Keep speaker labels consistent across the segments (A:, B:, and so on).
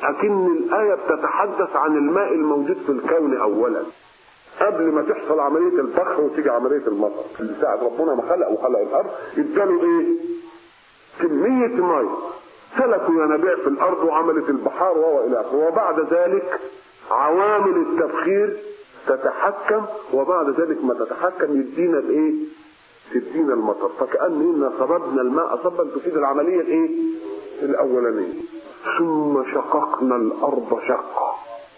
A: أكن الآية بتتحدث عن الماء الموجود في الكون أولا قبل ما تحصل عملية البخر وتيجي عملية المطر. اللي ساعة ربنا ما خلق وخلق الأرض اداله إيه؟ كمية ماء سلكوا ينابيع في الأرض وعملت البحار وإلى آخره. وبعد ذلك عوامل التبخير تتحكم، وبعد ذلك ما تتحكم يدينا الإيه؟ تدينا المطر. فكأننا صببنا الماء صبا تفيد العملية الإيه؟ الأولانية. ثم شققنا الأرض شقا.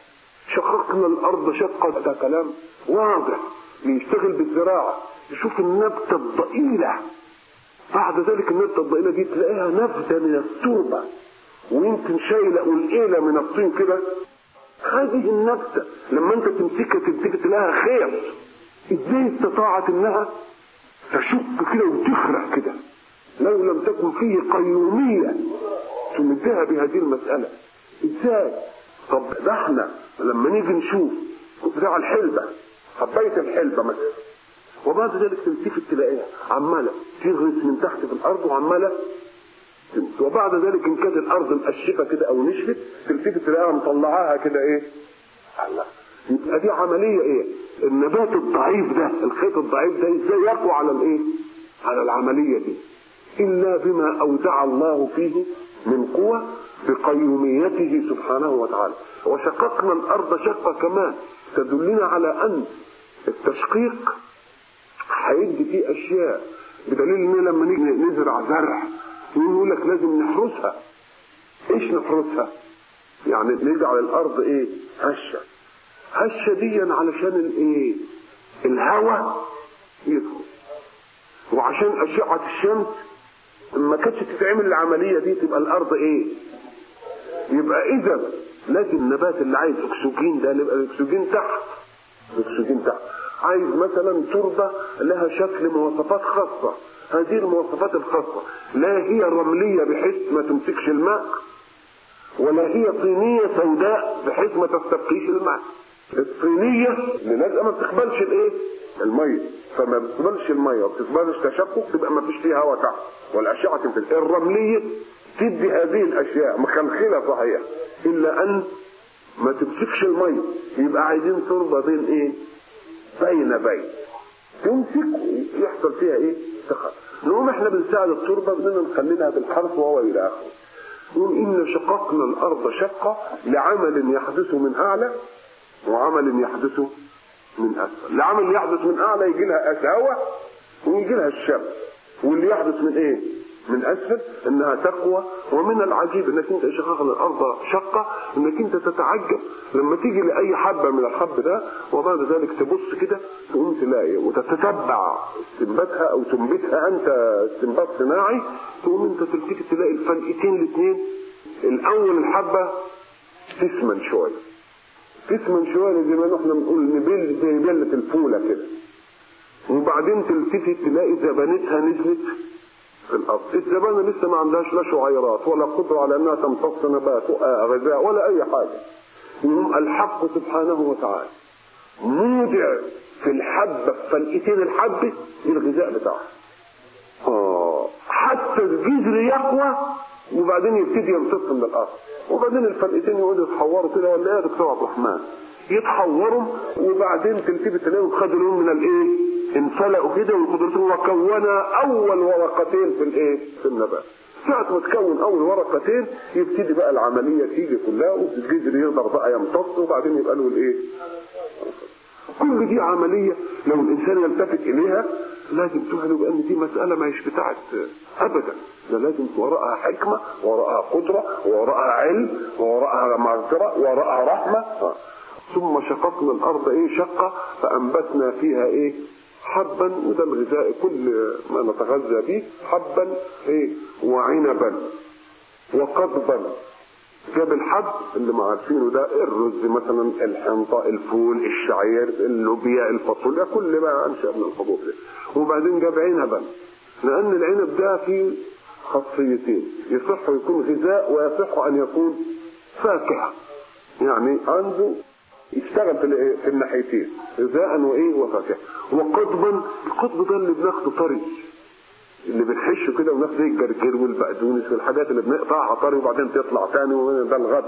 A: شققنا الأرض شقا ده كلام واضح يشتغل بالزراعة، يشوف النبتة الضئيلة، بعد ذلك النبتة الضئيلة دي تلاقيها نبتة من التربة ويمكن شايلة قلقيلة من الطين كده. هذه النبتة لما انت تمسكها تبتدي تلاقيها خير. ازاي استطاعت انها تشق كده وتخرق كده لو لم تكن فيه قيومية تمدها بهذه المسألة؟ ازاي؟ طب ده احنا لما نيجي نشوف بتاع الحلبة، حباية الحلبة مثلا، وبعد ذلك تلتفت تلاقيها عمالة تغرس من تحت في الأرض وعمالة تمت، وبعد ذلك إن كانت الأرض مقشفة كده أو نشفت تلتفت تلاقيها مطلعاها كده إيه؟ الله. يبقى دي عملية إيه؟ النبات الضعيف ده، الخيط الضعيف ده إزاي يقوى على الإيه؟ على العملية دي؟ إلا بما أودع الله فيه من قوة بقيوميته سبحانه وتعالى. وشققنا الأرض شقة كمان تدلنا على أن التشقيق هيدي فيه أشياء، بدليل إن لما نيجي نزرع زرع يقول لك لازم نحرسها. إيش نحرسها؟ يعني نجعل الأرض إيه؟ هشة. هشة دي علشان الإيه؟ الهواء يدخل، وعشان أشعة الشمس ما كانتش تتعمل العملية دي تبقى الأرض إيه؟ يبقى إذا لازم النبات اللي عايز أكسجين ده يبقى الأكسجين تحت. الأكسجين تحت. عايز مثلا تربة لها شكل مواصفات خاصة، هذه المواصفات الخاصة لا هي رملية بحيث ما تمسكش الماء، ولا هي طينية سوداء بحيث ما تستبقيش الماء. الطينية اللي لازقة ما بتقبلش الايه؟ المية، فما بتقبلش المية وبتقبلش تشقق تبقى ما فيش فيها هواء تحت والأشعة تنفذ. الرملية تدي هذه الأشياء مخلخلة صحيح إلا أن ما تمسكش المية. يبقى عايزين تربة بين ايه؟ بين تمسك يحصل فيها ايه؟ تخلق. نقوم احنا بنساعد التربة بدنا نخليها بالحرث وهو إلى آخره. نقول إن شققنا الأرض شقة لعمل يحدث من أعلى وعمل يحدث من أسفل. العمل يحدث من أعلى يجي لها هواء ويجي لها الشمس، واللي يحدث من إيه؟ من أسفل إنها تقوى. ومن العجيب إنك أنت شققنا الأرض شقة إنك أنت تتعجب لما تيجي لأي حبة من الحب ده وبعد ذلك تبص كده تقوم تلاقي وتتتبع استنباتها أو تنبتها أنت استنبات صناعي، تقوم أنت تلتفت تلاقي الفلقتين الاثنين. الأول الحبة تسمن شوية زي ما احنا بنقول نبل زي بلة الفولة كده، وبعدين تلتفت تلاقي زبانتها نزلت في الأرض. الزبانة لسه ما عندهاش لا شعيرات ولا قدرة على أنها تمتص نبات غذاء ولا أي حاجة. يقوم الحق سبحانه وتعالى مودع في الحبة في فلقتين الحبة الغذاء بتاعها حتى الجذر يقوى وبعدين يبتدي يمتص من الأرض، وبعدين الفلقتين يقعدوا يتحوروا كده ولا ايه يا دكتور عبد الرحمن؟ يتحوروا وبعدين تلتفت تلاقيهم خدوا لهم من الايه؟ انفلقوا كده وقدرتهم وكونا اول ورقتين في الايه؟ في النبات. ساعة ما تكون اول ورقتين يبتدي بقى العملية تيجي كلها والجذر يقدر بقى يمتص وبعدين يبقى له الايه؟ كل دي عملية لو الانسان يلتفت اليها لازم تهله بان دي مسألة ما هيش بتاعت ابدا، ده لازم وراءها حكمة وراءها قدرة وراءها علم وراءها مغفرة وراءها رحمة. ثم شققنا الارض ايه؟ شقة فانبتنا فيها ايه؟ حبا، وده الغذاء كل ما نتغذى به، حبا ايه؟ وعنبا وقضبا. جاب الحب اللي ما عارفينه ده الرز مثلا، الحنطة، الفول، الشعير، اللوبيا، الفاصوليا، كل ما انشأ من الحبوب ده. وبعدين جاب عنبا لان العنب ده فيه خاصيتين، يصح يكون غذاء ويصح ان يكون فاكهة، يعني عنده يشتغل في الناحيتين غذاء وايه وفاكهة. وقضبا، القضب ده اللي بناخده طري، اللي بنحشه كده وناخد زي الجرجير والبقدونس والحاجات اللي بنقطعها طري وبعدين تطلع تاني، وده الغد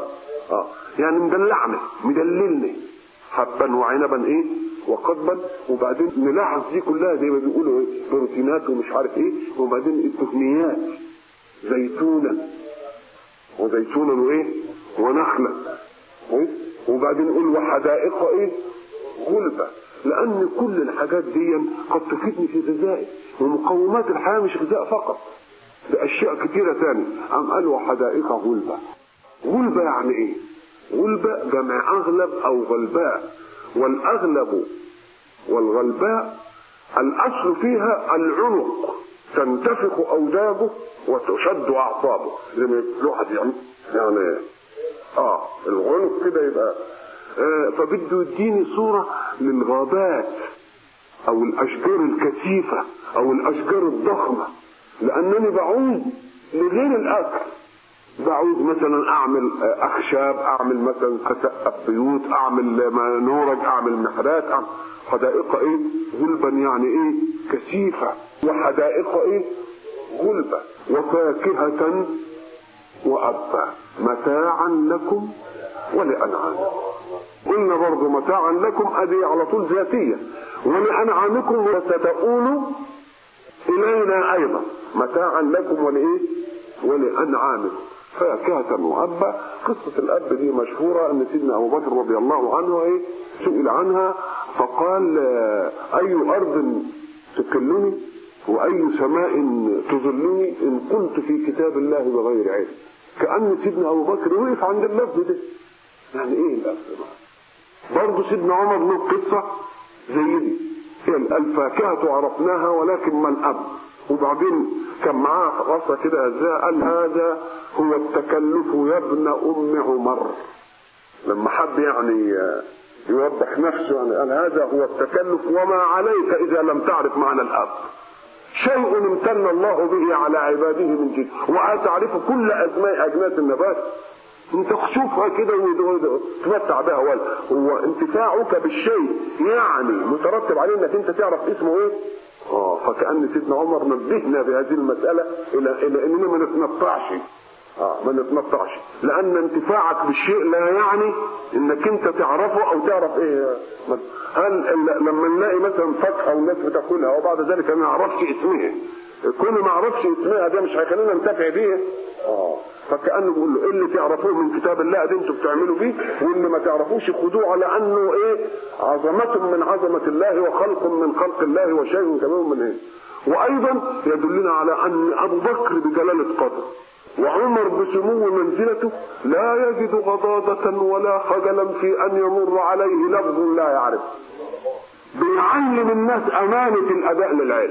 A: يعني مدلعني مدللني حبا وعنبا ايه وقضبا. وبعدين نلاحظ دي كلها زي ما بيقولوا ايه بروتينات ومش عارف ايه. وبعدين الدهنيات زيتونا وزيتونا وايه ونخلا. وبعدين نقول وحدائق ايه غلبة، لان كل الحاجات دي قد تفيدني في غذائي. ومقومات الحياة مش غذاء فقط، ده اشياء كتيرة تاني. قال وحدائق غلبة. غلبة يعني ايه؟ غلبة جمع اغلب او غلباء. والاغلب والغلباء الاصل فيها العنق تنتفخ اوجاجه وتشد اعصابه زي ما الواحد يعني العنق كده يبقى فبده يديني صورة للغابات او الاشجار الكثيفة او الاشجار الضخمة، لانني بعوز لغير الاكل. بعوز مثلا اعمل اخشاب، اعمل مثلا اسقف بيوت، اعمل نورج، اعمل محرات، حدائق ايه غلبا يعني ايه كثيفة. وحدائق ايه غلبة. وفاكهة وأبا متاعا لكم ولأنعامكم. قلنا برضو متاعا لكم ادي على طول ذاتية، ولأنعامكم وستؤولوا إلينا أيضا. متاعا لكم ولإيه ولأنعامكم. فاكهة وأبا. قصة الأب دي مشهورة، أن سيدنا أبو بكر رضي الله عنه سئل عنها فقال أي أرض تكلني وأي سماء تظلني إن قلت في كتاب الله بغير علم. كأن سيدنا أبو بكر وقف عند اللفظ ده. يعني إيه اللفظ ده؟ برضه سيدنا عمر له قصة زي دي. الفاكهة عرفناها ولكن ما الأب. وبعدين كان معاه قصة كده قال هذا هو التكلف يا ابن أم عمر. لما حب يعني يوضح نفسه يعني قال هذا هو التكلف وما عليك إذا لم تعرف معنى الأب. شيء امتن الله به على عباده من جد. وأتعرف كل أسماء أجناس النبات. انت تشوفها كده وتمتع بها. هو انتفاعك بالشيء يعني مترتب عليه انك انت تعرف اسمه ايه. فكأن سيدنا عمر نبهنا بهذه المسألة الى اننا ما نتنطعش. ما نتنطعش، لان انتفاعك بالشيء لا يعني انك انت تعرفه او تعرف ايه. هل لما نلاقي مثلا فاكهه والناس بتاكلها وبعد ذلك ما نعرفش اسمها، كل ما اعرفش اسمها ده مش هيخلينا ننتفع بيها. فكأنه بيقول له اللي تعرفوه من كتاب الله ده انتوا بتعملوا بيه، واللي ما تعرفوش خدوه على انه عظمة من عظمة الله وخلق من خلق الله وشيء كمان من وايضا يدلنا على ان ابو بكر بجلالة قدر وعمر بسمو منزلته لا يجد غضاضة ولا خجلا في ان يمر عليه لفظ لا يعرف. بيعلم الناس امانة الاداء للعلم.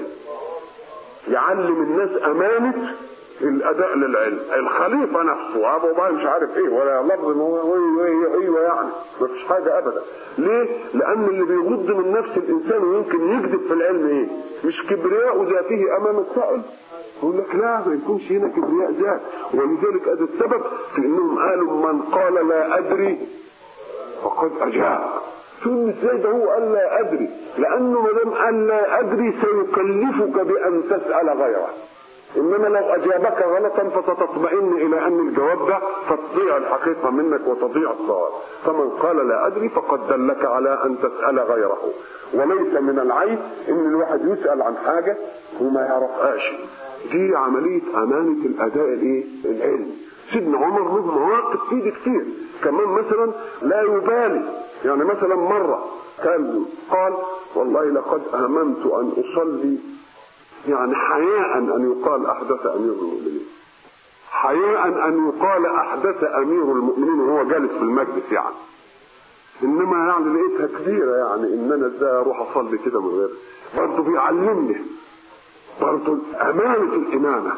A: يعلم الناس امانة الاداء للعلم. الخليفة نفسه ابو بكر مش عارف ايه ولا لفظ ايوه يعني ما فيش حاجة ابدا. ليه؟ لان اللي بيغض من نفس الانسان ويمكن يكذب في العلم مش كبرياء ذاته امام السائل. يقول لك لا ما يكونش هنا كبرياء ذات. ولذلك هذا السبب في انهم قالوا من قال لا ادري فقد اجاب. تقول ازاي ده هو قال لا ادري؟ لانه ما دام قال لا ادري سيكلفك بان تسال غيره. انما لو اجابك غلطا فستطمئن الى ان الجواب ده فتضيع الحقيقه منك وتضيع الصواب. فمن قال لا ادري فقد دلك على ان تسال غيره. وليس من العيب ان الواحد يسال عن حاجه وما يعرفهاش. دي عمليه امانه الاداء العلمي. سيدنا عمر له مواقف فيه كتير كمان. مثلا لا يبالي، يعني مثلا مره قال والله لقد امنت ان اصلي يعني حياء ان يقال احدث امير المؤمنين. حياء ان يقال احدث امير المؤمنين وهو جالس في المجلس يعني. انما يعني لقيتها كبيره يعني ان انا ازاي اروح اصلي كده من غير. برضه بيعلمني برضه امانه الامامه.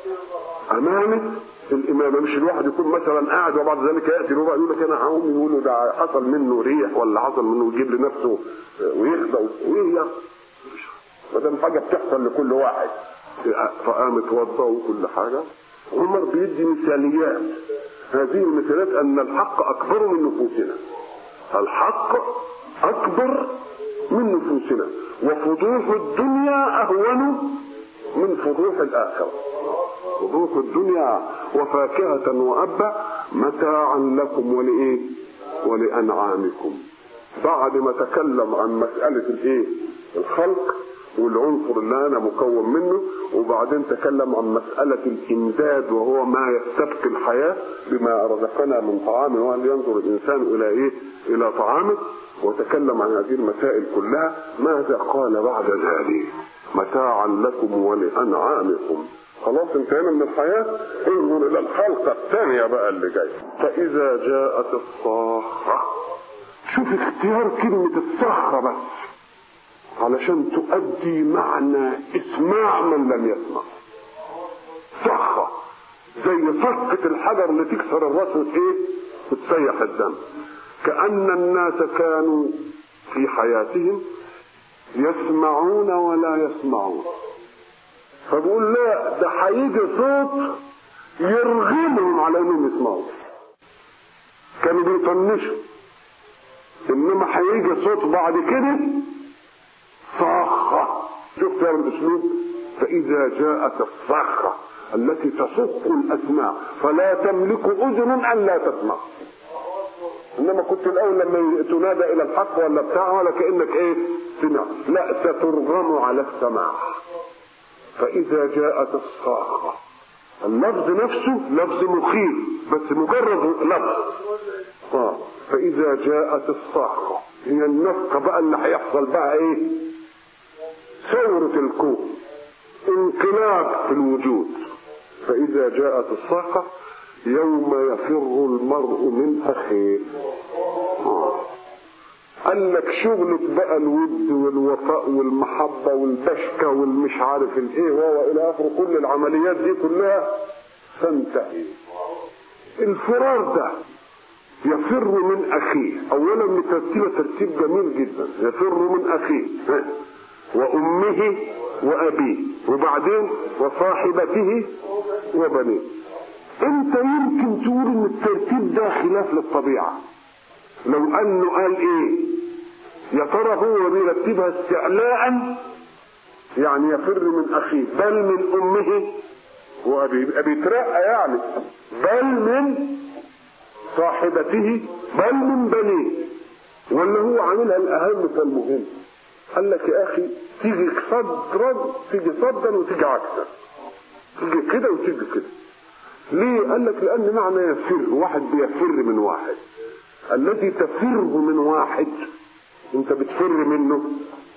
A: امانه الامامه مش الواحد يكون مثلا قاعد وبعد ذلك ياتي ربع يقول لك انا هقوم يقول له ده حصل منه ريح ولا حصل منه يجيب لنفسه ويخدع وايه يعني. ما دام حاجه بتحصل لكل واحد فقام اتوضى وكل حاجه. عمر بيدي مثاليات. هذه المثاليات ان الحق اكبر من نفوسنا. الحق اكبر من نفوسنا وفضوح الدنيا اهون من فضوح الاخره. فضوح الدنيا وفاكهة وأبا متاعا لكم ولإيه ولأنعامكم. بعد ما تكلم عن مسألة الخلق والعنصر اللي أنا مكون منه، وبعدين تكلم عن مسألة الإمداد وهو ما يستبقي الحياة بما رزقنا من طعام، وهل ينظر الإنسان إلى إلى طعامه، وتكلم عن هذه المسائل كلها. ماذا قال بعد ذلك؟ متاعا لكم ولأنعامكم. خلاص انتهينا من الحياة، انظر إلى الخلقة الثانية بقى اللي جاي. فإذا جاءت الصاخة. شوف اختيار كلمة الصاخة بس علشان تؤدي معنى اسماع من لم يسمع. صخة زي صكة الحجر اللي تكسر الراس وتسيح الدم. كأن الناس كانوا في حياتهم يسمعون ولا يسمعون، فبقول لا، ده هيجي صوت يرغمهم على انهم يسمعوا. كانوا بيطنشوا، انما هيجي صوت بعد كده صاخة. شفت يا الاسلوب؟ فاذا جاءت الصاخة التي تصخ الاسماع فلا تملك اذن ان لا تسمع. انما كنت الاول لما تنادى الى الحق ولا بتاع ولا كانك سمع، لا، سترغم على السماع. فاذا جاءت الصاخة، اللفظ نفسه لفظ مخيف بس مجرد لفظ. فاذا جاءت الصاخة هي النفقة بقى اللي هيحصل بقى ثورة الكون، انقلاب في الوجود. فاذا جاءت الصاخة يوم يفر المرء من اخيه. قال لك شغلة بقى الود والوفاء والمحبة والبشكة والمش عارف وهو الى اخره، كل العمليات دي كلها تنتهي. الفرار ده يفر من اخيه، اولا مترتبه ترتيب جميل جدا. يفر من اخيه وامه وابيه وبعدين وصاحبته وبنيه. انت يمكن تقول ان الترتيب ده خلاف للطبيعه، لو انه قال يا ترى هو بيرتبها استعلاء، يعني يفر من اخيه بل من امه وابيه، بيترقى يعني، بل من صاحبته بل من بنيه، ولا هو عاملها الاهم فالمهم. قال لك يا اخي تيجي صدرا تيجي صدا وتيجي عكسا، تيجي كده وتيجي كده. ليه؟ قال لك لان معنى يفر، واحد بيفر من واحد. الذي تفر من واحد انت بتفر منه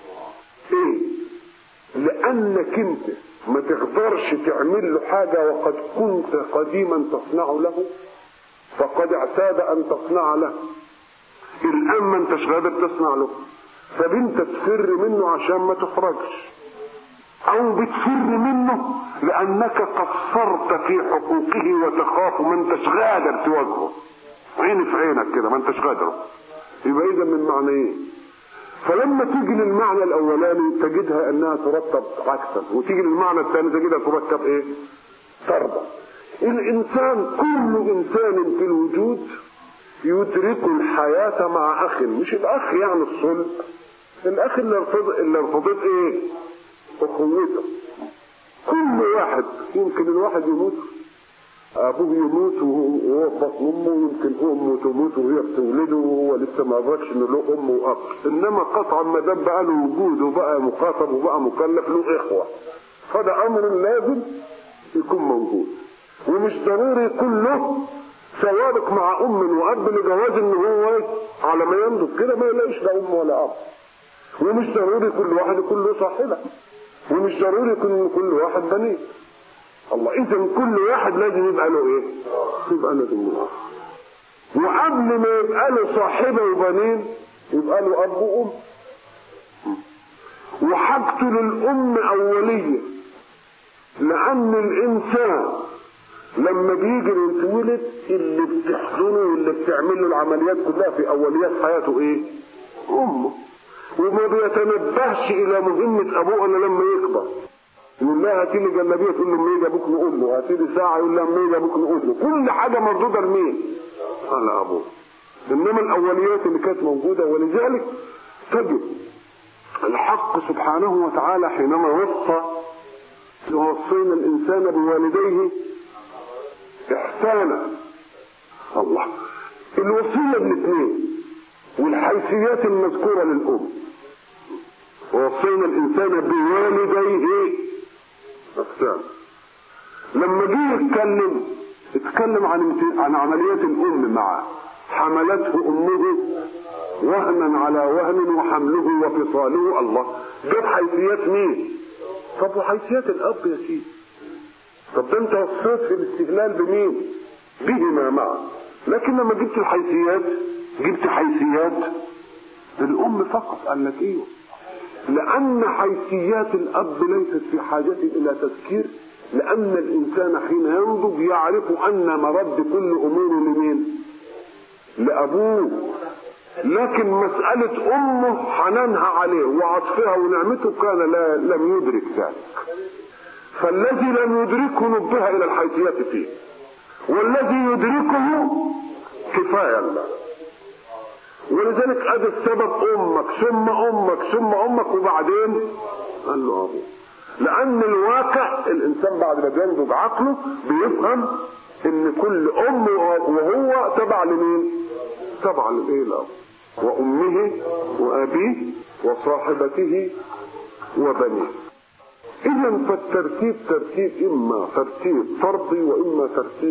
A: لانك انت ما تقدرش تعمل له حاجة وقد كنت قديما تصنع له، فقد اعتاد ان تصنع له، الان ما انتش قادر تصنع له، فبنت تفر منه عشان ما تخرجش، او بتفر منه لانك قصرت في حقوقه وتخاف ما انتش قادر تواجهه، عيني في عينك كده ما انتش قادر. يبقى اذا من معنى فلما تيجي للمعنى الاولاني تجدها انها ترتب عكسا، وتيجي للمعنى الثاني تجدها ترتب تربة. الانسان كل انسان في الوجود يدرك الحياة مع اخ، مش الاخ يعني الصلب، الاخ اللي ارتضت اخوته. كل واحد يمكن الواحد يموت، ابوه يموت وهو في بطن امه، يمكن امه تموت وهي بتولده وهو لسه ما ادركش انه له ام واب، انما قطعا ما دام بقى له وجود وبقى مخاطب وبقى مكلف له اخوه، فده امر لازم يكون موجود. ومش ضروري يكون له سوابق مع ام واب لجواز ان هو على ما ينضج كده ما يلاقيش لا ام ولا اب. ومش ضروري كل واحد يكون له صاحبه، ومش ضروري يكون كل واحد بنيه. الله، اذا كل واحد لازم يبقى له يبقى له دموع. وقبل ما يبقى له صاحبه وبنين يبقى له اب وام، وحاجته للام اوليه، لان الانسان لما بيجي يتولد اللي بتحضنه واللي بتعمل له العمليات كلها في اوليات حياته امه، وما بيتنبهش الى مهمه ابوه الا لما يكبر. يقول لها هاتي لي جلابيه، تقول له لما يجي ابوك نقول له، هاتي لي ساعه، يقول لها لما يجي ابوك نقول له. كل حاجه مردوده لمين؟ على ابوه. انما الاوليات اللي كانت موجوده، ولذلك تجد الحق سبحانه وتعالى حينما وصينا الانسان بوالديه احسانا، الله. الوصية الاثنين والحيثيات المذكورة للأم. ووصينا الإنسان بوالديه إحسانا. لما جه اتكلم عن عمليات الأم معه. حملته أمه وهنا على وهن وحمله وفصاله. الله، جاب حيثيات مين؟ طب وحيثيات الأب يا سيدي؟ طب ده انت وصيت في الاستهلال بمين؟ بهما معا. لكن لما جبت الحيثيات جبت حيثيات الأم فقط. قال لك ايه؟ لأن حيثيات الأب ليست في حاجة إلى تذكير، لأن الإنسان حين ينضج يعرف أن مرد كل أمور لمين؟ لأبوه. لكن مسألة أمه حنانها عليه وعطفها ونعمته كان لم يدرك ذلك. فالذي لم يدركه نبه إلى الحيثيات فيه، والذي يدركه كفاية له. ولذلك هذا السبب أمك ثم أمك ثم أمك وبعدين قال له أبوه. لأن الواقع الإنسان بعد ما ينضج عقله بيفهم إن كل أم وهو تبع لمين؟ تبع للإيه؟ الأب. وأمه وأبيه وصاحبته وبنيه. إذا فالترتيب ترتيب إما ترتيب فرضي وإما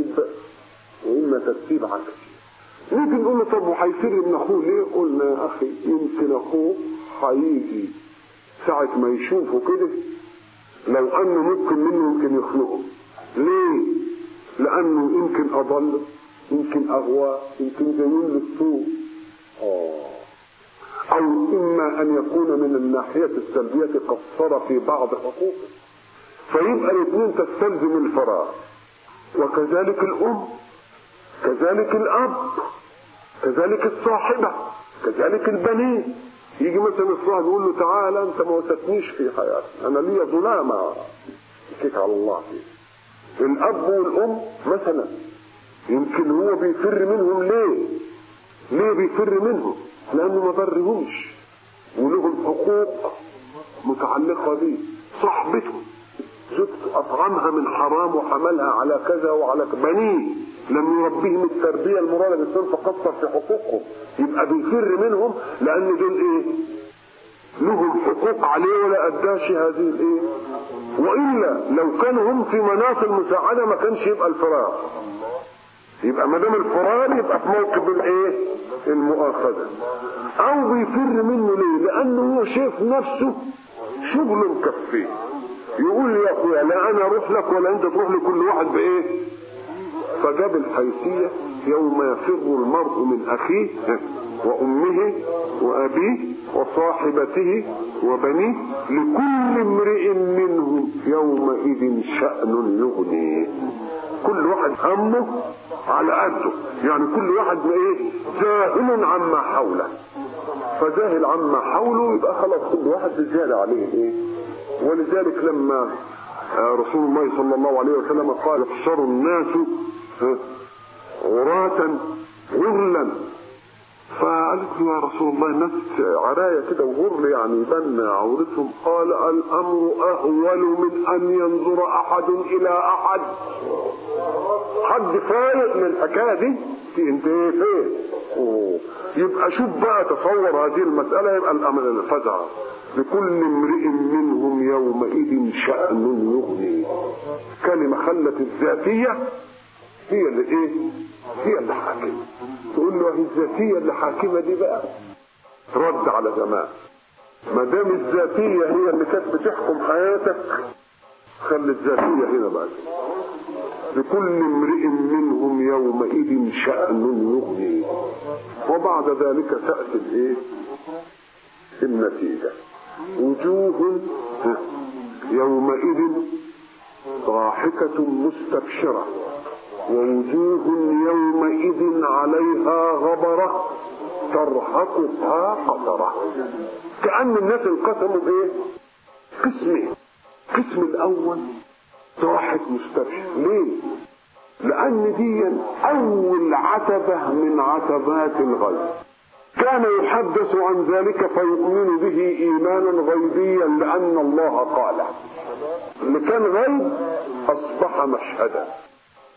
A: ترتيب عكسي. ممكن نقول له طب وهيفر من أخوه ليه؟ قلنا يا أخي يمكن أخوه هيجي ساعة ما يشوفه كده لو أنه ممكن منه يمكن يخلقه. ليه؟ لأنه يمكن أضل، يمكن أغوى، يمكن زين للسوء. أو إما أن يكون من الناحية السلبية قصر في بعض حقوقه، فيبقى الاثنين تستلزم الفراغ. وكذلك الأم، كذلك الأب، كذلك الصاحبة، كذلك البنين. يجي مثلا الصاحب يقول له تعالى أنت ما وسطنيش في حياتي، أنا لي ظلامة كيك على الله فيه. الأب والأم مثلا يمكن هو بيفر منهم. ليه بيفر منهم؟ لأنه ما برهمش ولهم حقوق متعلقة به. صاحبته زوجته أطعمها من حرام وحملها على كذا وعلى بنيه لم يربيهم التربية المرادة بالإنسان فقصر في حقوقهم، يبقى بيفر منهم لأن دول إيه؟ لهم حقوق عليه ولا أداش هذه الإيه؟ وإلا لو كانوا هم في مناط المساعدة ما كانش يبقى الفراغ. يبقى ما دام الفرار يبقى في موقف الايه؟ المؤاخذه. او بيفر منه ليه؟ لانه هو شايف نفسه شغله مكفيه. يقول يا اخويا لا انا اروح لك ولا انت تروح لكل واحد بايه؟ فجاب الحيثيه يوم يفر المرء من اخيه وامه وابيه وصاحبته وبنيه لكل امرئ منهم يومئذ شأن يغنيه. كل واحد همه على قده، يعني كل واحد ايه؟ زاهل عما حوله. فزاهل عما حوله يبقى خلاص كل واحد بزيادة عليه ايه. ولذلك لما رسول الله صلى الله عليه وسلم قال يحشر الناس عراة غرلا، فقالت له يا رسول الله الناس عراية كده وغر يعني يبنى عورتهم. قال الامر اهول من ان ينظر احد الى احد. حد فايق من الحكايه دي في انت ايه فين؟ يبقى شوف بقى تصور هذه المساله. يبقى الامر الفزع لكل امرئ منهم يومئذ شأن يغني. كلمه خلت الذاتيه هي اللي ايه؟ هي اللي حاكمه. تقول له الذاتيه اللي حاكمه دي بقى رد على زمان. ما دام الذاتيه هي اللي كانت بتحكم حياتك خلي الذاتيه هنا بقى. لكل امرئ منهم يومئذ شأن يغني. وبعد ذلك تأتي الايه؟ النتيجه. وجوه يومئذ ضاحكه مستبشره ووجوه يومئذ عليها غبرة ترهقها قترة. كأن الناس انقسموا بايه؟ قسمين. قسم الاول ضاحك مستبشر. ليه؟ لان دي اول عتبة من عتبات الغيب. كان يحدث عن ذلك فيؤمن به ايمانا غيبيا لان الله قال. اللي كان غيب اصبح مشهدا.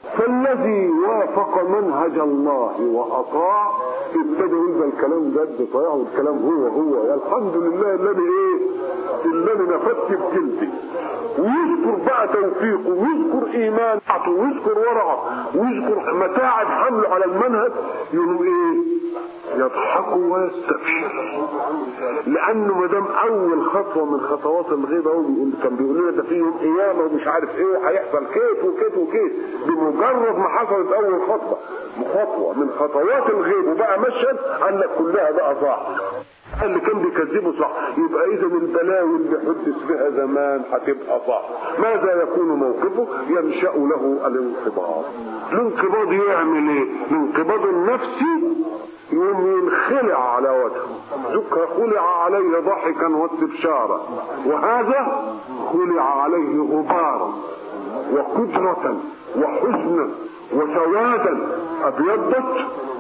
A: فالذي وافق منهج الله وأطاع ابتدوا يبقى الكلام جد طيعه، والكلام هو يا الحمد لله الذي نفدت بجلدي، ويذكر بقى توفيقه ويذكر إيمانه ويذكر ورعه ويذكر متاعب حمله على المنهج، يقولوا يضحكوا ويستبشر. لأنه ما دام أول خطوة من خطوات الغيبة هو كان بيقول لنا ده في يوم قيامة ومش عارف وهيحصل كيف وكيف وكيف، بمجرد ما حصلت أول خطوة من خطوات الغيبة وبقى مشهد قال لك كلها بقى صح. اللي كان بيكذبه صح، يبقى إذا البلاوي اللي حدث بها زمان هتبقى صح. ماذا يكون موقفه؟ ينشأ له الانقباض. الانقباض يعمل ايه؟ الانقباض النفسي يوم ينخلع على وجهه، خلع عليه ضحكا واستبشارا، وهذا خلع عليه غبارا وقدرة وحزنا وسوادا، ابيضت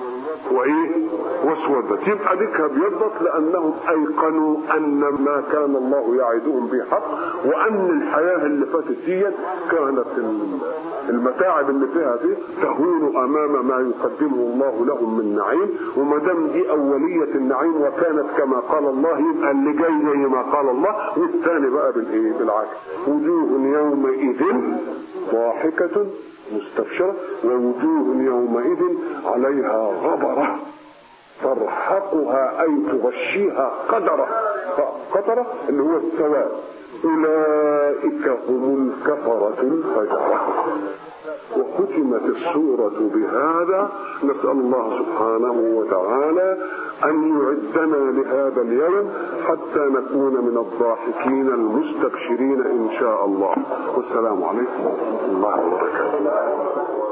A: واسودت. يبقى ديك ابيضت لانهم ايقنوا ان ما كان الله يعدهم به حق، وان الحياه اللي فاتت دي كانت المتاعب اللي فيها دي تهون امام ما يقدمه الله لهم من نعيم. وما دام دي اوليه النعيم وكانت كما قال الله، يبقى اللي جاي زي ما قال الله. والثاني بقى بالعكس، وجوه يومئذ ضاحكه مستبشرة، ووجوه يومئذ عليها غبرة ترهقها أي تغشيها قدرة اللي هو السواد. أولئك هم الكفرة الفجرة. وختمت السورة بهذا. نسأل الله سبحانه وتعالى أن يعدنا لهذا اليوم حتى نكون من الضاحكين المستبشرين إن شاء الله. والسلام عليكم ورحمة الله وبركاته.